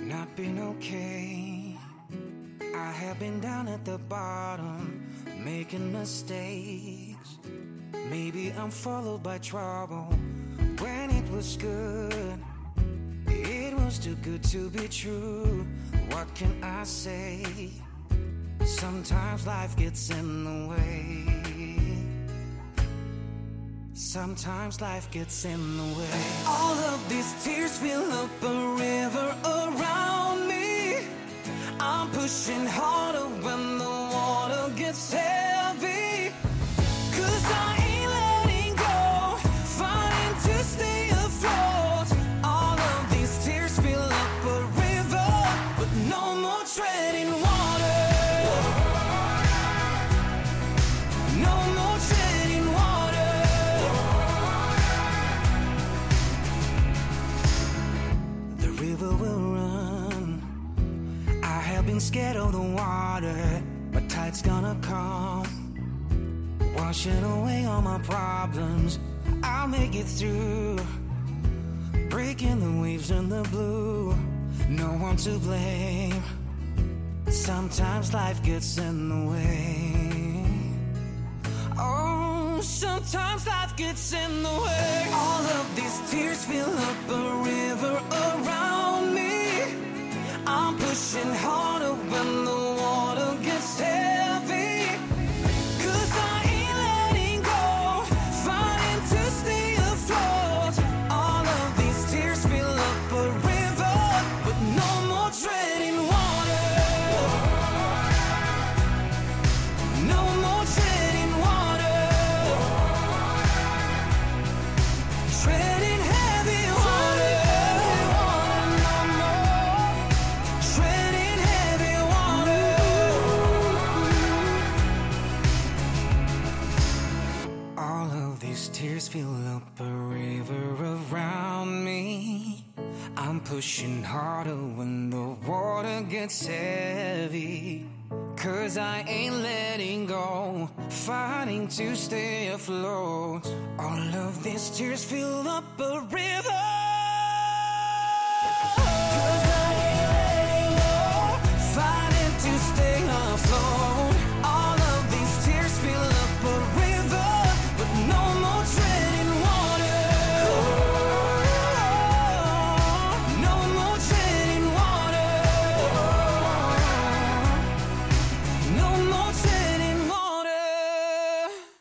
Not been okay. I have been down at the bottom, making mistakes. Maybe I'm followed by trouble when it was good. It was too good to be true. What can I say? Sometimes life gets in the way. Sometimes life gets in the way. All of these tears fill up a river around me. I'm pushing harder when the water gets heavy. 'Cause I ain't letting go, fighting to stay afloat. All of these tears fill up a river, but no more treading water. No more treading water. The river will run. I have been scared of the water, but tide's gonna come, washing away all my problems. I'll make it through, breaking the waves in the blue. No one to blame. Sometimes life gets in the way. Oh, sometimes life gets in the way. All of these tears fill up a river around me. I'm pushing harder when the water gets heavy. 'Cause I ain't letting go, fighting to stay afloat. All of these tears fill up a river, but no more treading water. No more treading water. Treading heavy water. No more. Treading heavy water. All of these tears fill up a river around me. I'm pushing harder when the water gets heavy. 'Cause I ain't letting go, fighting to stay afloat. All of these tears fill up a river.